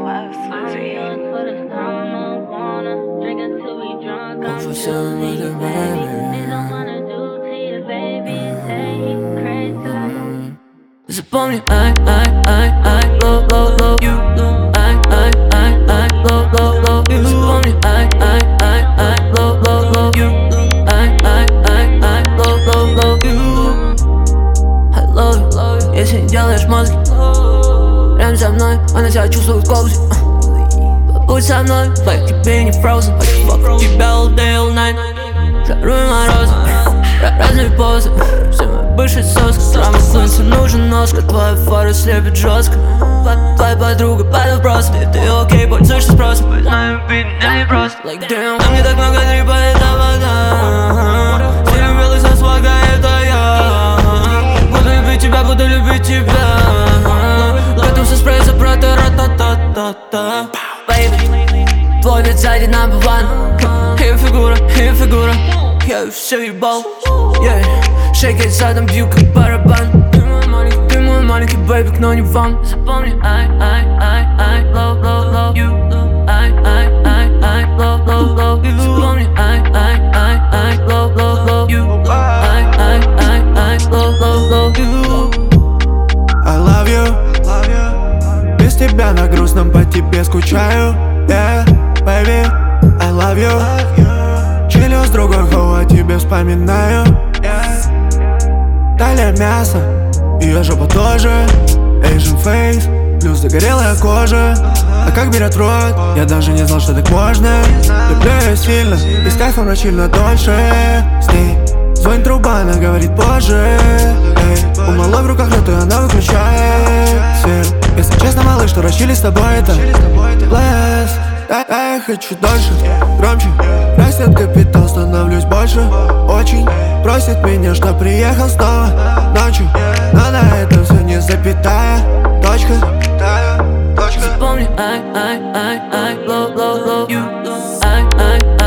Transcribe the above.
Запомни, low, low, low, you, low, low, low, you. Запомни, low, low, low, you, low, low, low, you. I love you, если не делаешь мозги. Прям за мной, она себя чувствует в глобусе. Побудь со мной, like тебе не frozen. Fuck тебя all day, all night. Жару и морозы, разные позы. Все мои бывшие соски. Рамы солнца нужен носка. Твоя фара слепит жестко. Твоя подруга падает просто. Ты окей, пользуешься спросом. Знаю, бит, не просто. Like damn, там не так много трипа, это вода. Стилем белый со свага, это я. Буду любить тебя. Готовься спрятаться про та-ра-та-та-та-та. Baby, твой вид сзади number one. И фигура, я все ебал. Yeah, шейкает задом, бью как барабан. Ты мой маленький бэйбик, но не вам. Запомни, low, low, low, you. Low, low, low, you. Запомни, low, low, low, you. Low, low, low, you. I love you. Без тебя на грустном по тебе скучаю. Yeah, baby, I love you. Чилю с другой, о тебе вспоминаю. Талия мясо, ее жопа тоже. Asian face, плюс загорелая кожа. А как берет в рот, я даже не знал, что так можно. Люблю ее сильно, и с кайфом ночильно дольше. С ней звонит труба, она говорит позже. У малой в руках лед, и она выключает свет. Если честно, малыш, что рачили с тобой это bless. Я хочу дольше, громче. Растет капитал, становлюсь больше. Очень просит меня, что приехал снова ночью. Но на этом все не запятая. Точка. Запомни, low, low, low, you.